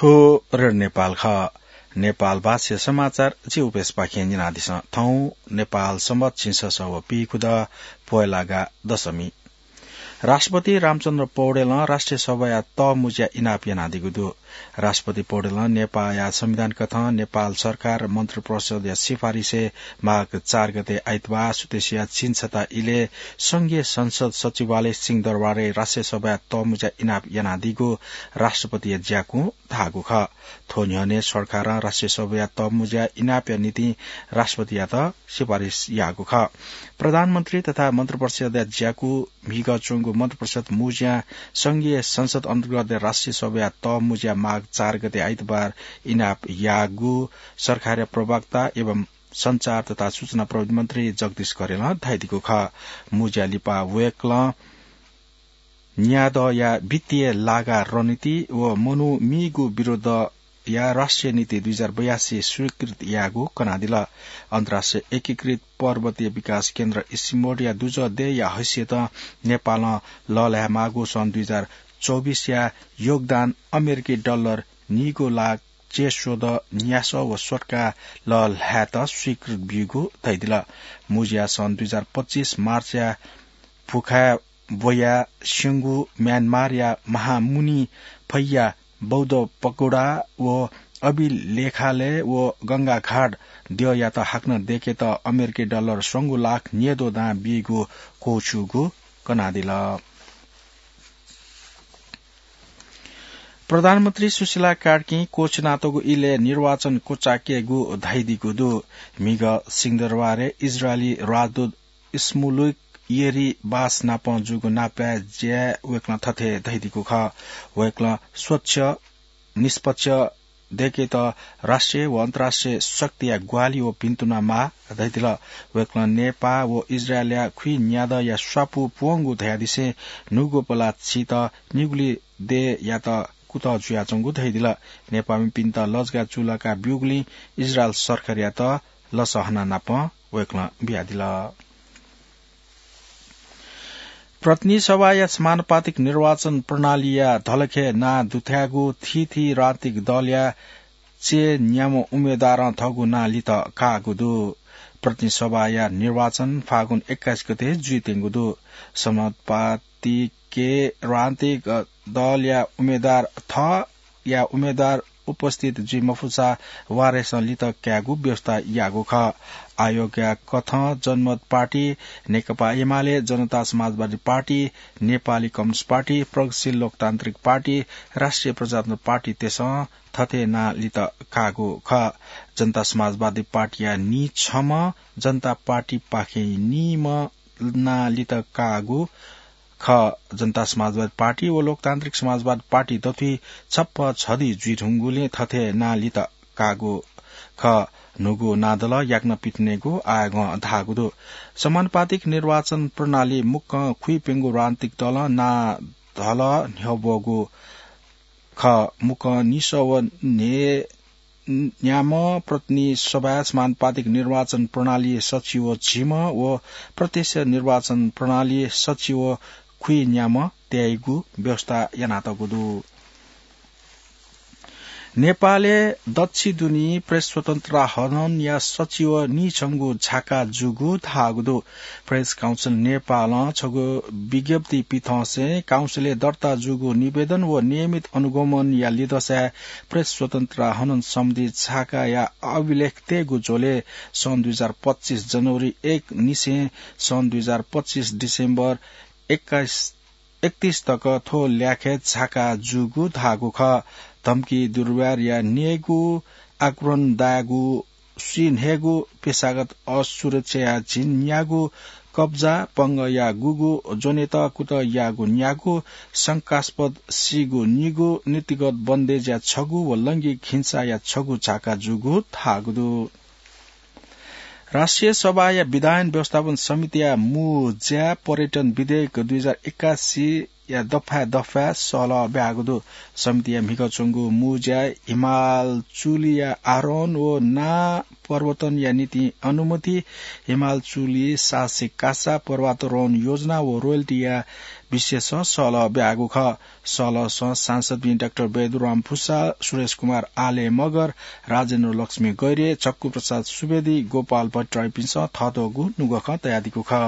थोर नेपाल ख नेपाल भाष्य समाचार जे उपेश पाखिया निनादिस थौ नेपाल सम्बत छिंस सव पिखुद पोयलागा दशमी राष्ट्रपति रामचन्द्र पौडेल राष्ट्रिय सभा त मुज्या इनाप यनादिगुदु राष्ट्रपति पौडेल नेपाल संविधान कथ नेपाल सरकार मन्त्री परिषद या सिफारिसे माघ 4 गते आइतबार सुतेसिया छिन्छता इले संघीय संसद सचिवालय सिंहदरबारे राष्ट्रिय सभा त मुज्या इनाप यनादिगु राष्ट्रपति ज्याकु धागु ख थोन्यने सरकार राष्ट्रिय सभा त मुज्या इनाप नीति राष्ट्रपति त सिफारिस यागु ख प्रधानमन्त्री तथा मन्त्री परिषद ज्याकु मिग चुंगु मन्त्री परिषद मुज्या संघीय संसद अन्तर्गत राष्ट्रिय सभा त मुज्या माघ 4 गते आइतबार इनाप यागु सरकारी प्रवक्ता एवं संचार तथा सूचना प्रविधि मन्त्री जगदीश करेल धाइदिको ख मुज्या लिपा वेक्ल न्याद या वित्तीय लागा रणनीति व मनु मिगु विरुद्ध या राष्ट्रिय नीति 2082 स्वीकृत यागु कनादिल अन्तर्राष्ट्रिय एकीकृत पर्वतीय विकास केन्द्र इसिमोडिया दुज दे या हैसियत नेपाल लल्या मागु सन् 2024 या योगदान अमेरिकी डलर निगो लाख चेसोद न्यास व स्वटका लल्यात स्वीकृत बिगु दैदिल मुजिया सन् 2025 मार्च या फुखा बोया सिंगु म्यानमार या महामुनि फैया बौद्ध पकोड़ा व अभिलेखालय व गंगा घाट दियो या त हाक्न देखे त अमेरिकी डलर 1 लाख नियदो दा बिगु कोचुगु कनादिल प्रधानमन्त्री सुशीला कार्की कोचनातोगु इले निर्वाचन कोचाकेगु धाइदिगुदु मिग सिंहदरबारे इजरायली राजदूत इस्मुलुक येरी बास नाप जुगु नाप्या ज्या वेक्ल थथे धाइदिगु ख वेक्ल स्वच्छ निष्पक्ष देखे त राष्ट्रिय व अन्तर्राष्ट्रिय शक्ति या ग्वाली व पिन्तुना मा दैतिल वेक्ल नेपा व इजरायलिया खुइ न्याद या स्वापु पुंगु धयादिसे नुगु पला छित निगुली दे या त कुत जुयाचंगु धैदिल नेपामी पिन्त लजगा चुलाका ब्युगली इजरायल सरकार या त लसहना नाप वेक्ल बियादिल प्रतिनिधि सभा या समानुपातिक निर्वाचन प्रणाली या धलखे ना दुथ्यागु थी राजनीतिक दल या चे न्यामो उम्मेद्वार थगु ना लित कागुदु प्रतिनिधि सभा या निर्वाचन फागुन 21 गते जुइतेंगुदु समानुपातिक के राजनीतिक दल या उम्मेद्वार थ या उम्मेद्वार उपस्थित जी मफुसा वारेस लित क्यागु व्यवस्था यागु ख आयोग या कथ जनमत party Nekapa Emale Janata Samajwadi party Nepali communist party प्रगतिशील लोकतान्त्रिक पार्टी राष्ट्रिय प्रजातन्त्र पार्टी तेस थथे ना लित कागु ख जनता समाजवादी पार्टी या नि छम जनता पार्टी पाखे निम ना लित कागु ख जनता समाजवादी पार्टी व लोकतान्त्रिक समाजवादी पार्टी तथी छप्प छदी जुइढुङ्गुले थथे ना लित कागु ख नुगु नादल याक्न पिट्नेगु आग धागुदु समानुपातिक निर्वाचन प्रणाली मुक्क खुइपेंगु राजनीतिक दल ना धल न्यबगु ख मुक्क निसव ने न्याम प्रतिनिधि सभा समानुपातिक निर्वाचन प्रणाली सचिव झिम व प्रत्यक्ष निर्वाचन प्रणाली सचिव खुइ न्याम त्याइगु व्यवस्था यनातगुदु नेपाले दक्षि दुनी प्रेस स्वतन्त्र हनन या सचिव निछंगु झाका जुगु थागुदु प्रेस काउन्सिल नेपाल छगु विज्ञप्ति पिथसे काउन्सिलले दर्ता जुगु निवेदन व नियमित अनुगमन या लिदसा प्रेस स्वतन्त्र हनन सम्बन्धी झाका या अभिलेख तेगु जोले सन् 2025 जनवरी 1 निसे सन् 2025 डिसेम्बर 31 तक थो ल्याखे झाका जुगु धागु ख धम्की दुर्व्यार या नेगु आक्रमण दागु सिन्हेगु पेशागत असुरक्षा या झिन्यागु कब्जा पंग या गुगु जोनेत कुत यागु न्यागु शंकास्पद सिगु निगु नीतिगत बन्देज या छगु व लैंगिक हिंसा या छगु झाका जुगु थागुदु राष्ट्रिय सभा या विधान व्यवस्थापन समिति या मुज्या पर्यटन विधेयक 2081 या दफा सल ब्यागुदु समिति मिक चंगु मुजा हिमाल चुलिया आरोन ओ ना पर्वतन या नीति अनुमति हिमाल चुली सासे कासा पर्वतरोन योजना ओ रोयल्टी या विशेष सल ब्यागु ख सल सांसद डाक्टर बेदुराम फुसा सुरेश कुमार आले मगर राजेन्द्र लक्ष्मी गैरे चक्कु प्रसाद सुवेदी गोपाल भट्टराई पिंस थतोगु नुगख तयादीको ख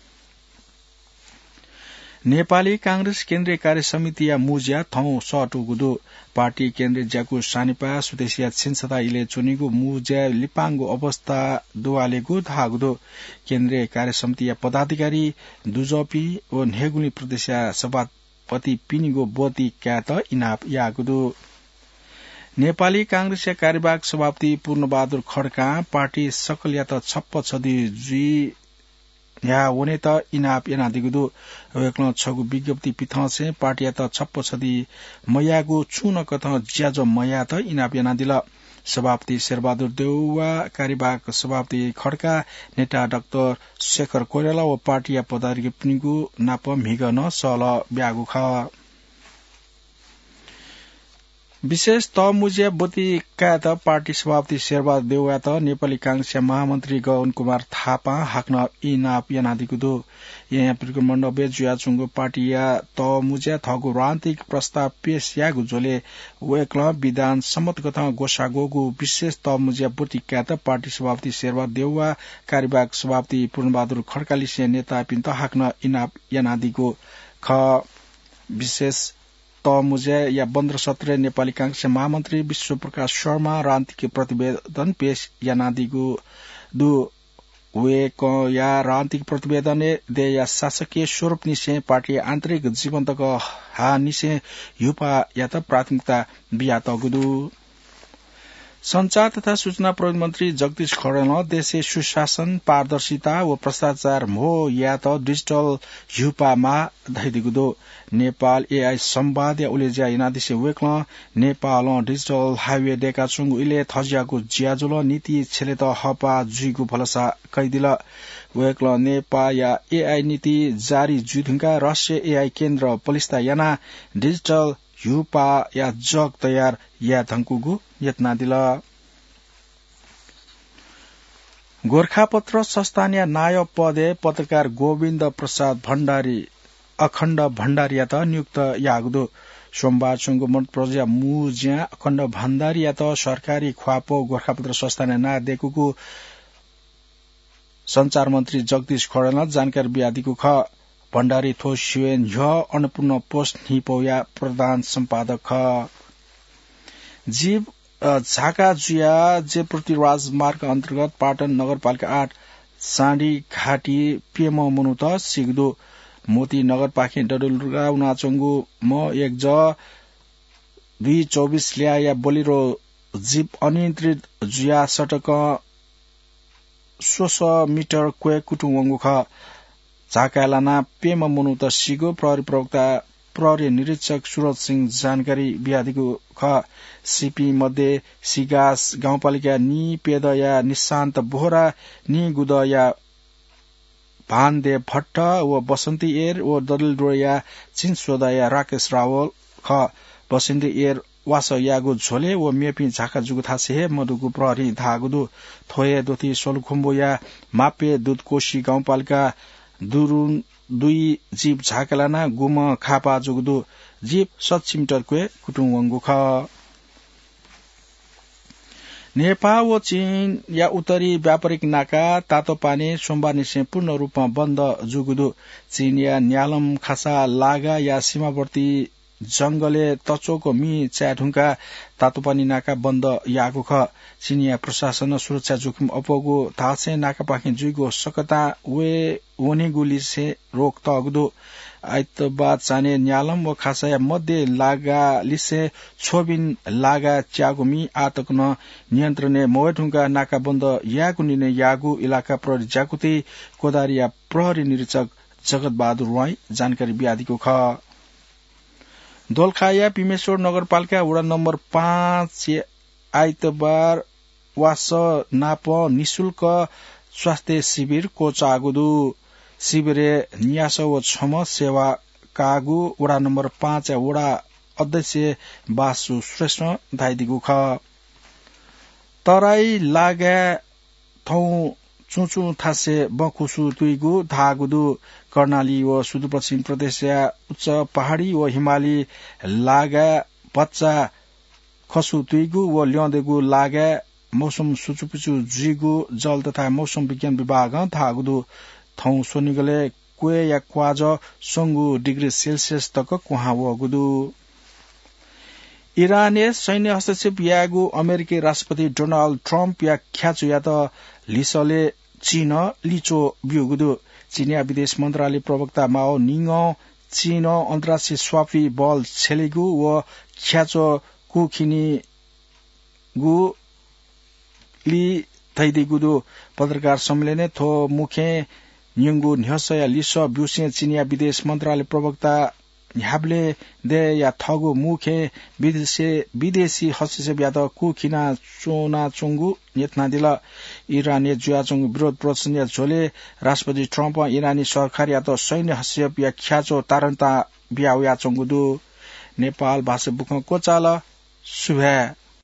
नेपाली कांग्रेस केन्द्रीय कार्य समिति या मुजिया थौ सटुगुदु पार्टी केन्द्रीय ज्याकु सानिपा सुदेशिया छिन्सता इले चुनिगु मुजिया लिपांगु अवस्था दुवालेगु धागुदु केन्द्रीय कार्य समिति या पदाधिकारी दुजपी ओ नेगुनी प्रदेशिया सभापति पिनिगो बोती क्यात इनाप यागुदु नेपाली कांग्रेस कार्यवाहक सभापति पूर्णबहादुर खड्का पार्टी सकल या त छप्प छदी जुई या होने त इनाप एनादिगुदु वेक्ल छगु विज्ञप्ति पिथ से पार्टी या त छप्प छदी मयागु चुन कथ ज्याजो मया त इनाप एनादिल सभापति शेरबहादुर देउवा कार्यवाहक सभापति खड्का नेता डाक्टर शेखर कोइराला व पार्टी या पदाधिकारी पिनिगु नाप मिगन सल ब्यागु ख विशेष त मुजिया बोती का त पार्टी सभापति शेरबहादुर देउवा त नेपाली कांग्रेस महामन्त्री गगन कुमार थापा हाक्न इनाप यानादिगुदु यहाँ प्रकमण्ड बेजुया चुंगु पार्टी या त मुजिया थगु राजनीतिक प्रस्ताव पेश यागु जोले वेक्ल विधान सम्मत कथा गोसागोगु विशेष त मुजिया बोती का त पार्टी सभापति शेरबहादुर देउवा कार्यवाहक सभापति पूर्णबहादुर खड्काली से नेता पिन्त हाक्न इनाप यानादिगु ख विशेष त मुजिया या 15 सत्र नेपाली कांग्रेस महामन्त्री विश्व प्रकाश शर्मा राजनीतिक प्रतिवेदन पेश यानादिगु दु वे क या राजनीतिक प्रतिवेदन दे या शासकीय स्वरूप निसे पार्टी आन्तरिक जीवन्त क हा निसे युपा या त प्राथमिकता बिया तगुदु संचार तथा सूचना प्रविधि मन्त्री जगदीश खड्का देशे सुशासन पारदर्शिता व भ्रष्टाचार मो या त डिजिटल युपामा धैदिगुदो नेपाल एआई संवाद या उलेज्या इनादिसे वेक्ल नेपाल डिजिटल हाइवे डेका चुंगु इले थजियाको ज्याजुल नीति छेले त हपा जुइगु भलसा कैदिल वेक्ल नेपाल या एआई नीति जारी जुइधुङका राष्ट्रिय एआई केन्द्र पलिस्ता याना डिजिटल युपा या जग तयार या धंकुगु यत्ना दिल गोरखापत्र संस्थानीय नायब पदे पत्रकार गोविन्द प्रसाद भण्डारी अखण्ड भण्डारी त नियुक्त यागुदो सोमबार चुंगु मन प्रजा मुज्या अखण्ड भण्डारी त सरकारी ख्वापो गोरखापत्र संस्थानीय नायब देखुगु संचार मन्त्री जगदीश खड्का जानकारी बियादिको ख भण्डारी थो शिवेन अन्नपूर्ण पोस्ट निपोया प्रधान सम्पादक जीव झाका जुया जे प्रति राजमार्ग अन्तर्गत पाटन नगरपालिका 8 साँडी घाटी पेम मुनुत सिग्दो मोती नगरपालिका डडुलुगा उनाचंगु म 1 ज 224 ल्या या बोलिरो जीव अनियन्त्रित जुया सटक 16 मिटर क्वे कुटुवंगु ख झाकालाना पेम मुनुत सिगो प्रहरी प्रवक्ता प्रहरी निरीक्षक सुरज सिंह जानकारी बियादिको ख सीपी मध्ये सिगास गाउँपालिका नि पेद या निशान्त बोहरा नि गुद या भानदेव भट्ट व बसन्ती एर व दलिल या चिन्सोदा या राकेश रावल ख बसन्ती एर वास यागु झोले व मेपी झाका जुगुथा से मधुगु प्रहरी धागुदु थोए दोती सोलखुम्बो या मापे दुधकोशी गाउँपालिका दुरुन दुई जीव झाकलाना गुम खापा जुगदु जीव 7 मिटर क्वे कुटुवंगु ख नेपाल व चीन या उत्तरी व्यापारिक नाका तातो पानी सोमबार निसे पूर्ण रूपमा बन्द जुगुदु चीन या न्यालम खासा लागा या सीमावर्ती जंगले तचोको मी च्याढुङका तातोपानी नाका बन्द यागु ख चिनिया प्रशासन सुरक्षा जोखिम अपगो थासे नाका पाखि जुइगो सकता वे ओनेगुली से रोक तगदो आइतबाद चाने न्यालम व खासा मध्य लागा लिसे छोबिन लागा च्यागुमी आतकन नियन्त्रणे मोयढुङका नाका बन्द यागु निने यागु इलाका प्रहरी जाकुती कोदारिया प्रहरी निरीक्षक जगत बहादुर राई जानकारी बियादिको ख दोलखाया पिमेश्वर नगरपालिका वडा नम्बर 5 आइतबार वास नाप निशुल्क स्वास्थ्य शिविर कोचागुदु शिविरे न्यास व क्षम सेवा कागु वडा नम्बर 5 वडा अध्यक्ष बासु श्रेष्ठ धाइदिगु ख तराई लागे थौ चुचु थासे बखुसु तुइगु धागुदु कर्णाली व सुदूरपश्चिम प्रदेश उच्च पहाड़ी व हिमाली लागे बच्चा खसु तुइगु व ल्याउँदेगु लागे मौसम सुचुपुचु जिगु जल तथा मौसम विज्ञान विभाग धागुदु थौ सोनिगले क्वे या क्वाज संगु डिग्री सेल्सियस तक कुहा वगुदु इराने सैन्य हस्तक्षेप यागु अमेरिकी राष्ट्रपति डोनाल्ड ट्रम्प या ख्याचु या त लिसले चीन लिचो बिउगुदु चीनिया विदेश मन्त्रालय प्रवक्ता माओ निङो चीन अन्तर्राष्ट्रिय स्वाफी बल छेलिगु व ख्याचो कुखिनी गु लि थैदिगुदु पत्रकार सम्मेलन थो मुखे न्युङगु न्हसया लिस ब्युसे चीनिया विदेश मन्त्रालय प्रवक्ता ह्याब्ले दे या थगु मुखे विदेशी हस्तक्षेप या त कुखिना चोना चोंगु नेतना दिल इरानी जुयाचोंगु विरोध प्रदर्शन या झोले राष्ट्रपति ट्रम्प इरानी सरकार या त सैन्य हस्तक्षेप या ख्याचो तारन्ता बियाउ या चोंगुदु नेपाल भाषा बुख कोचाल सुभा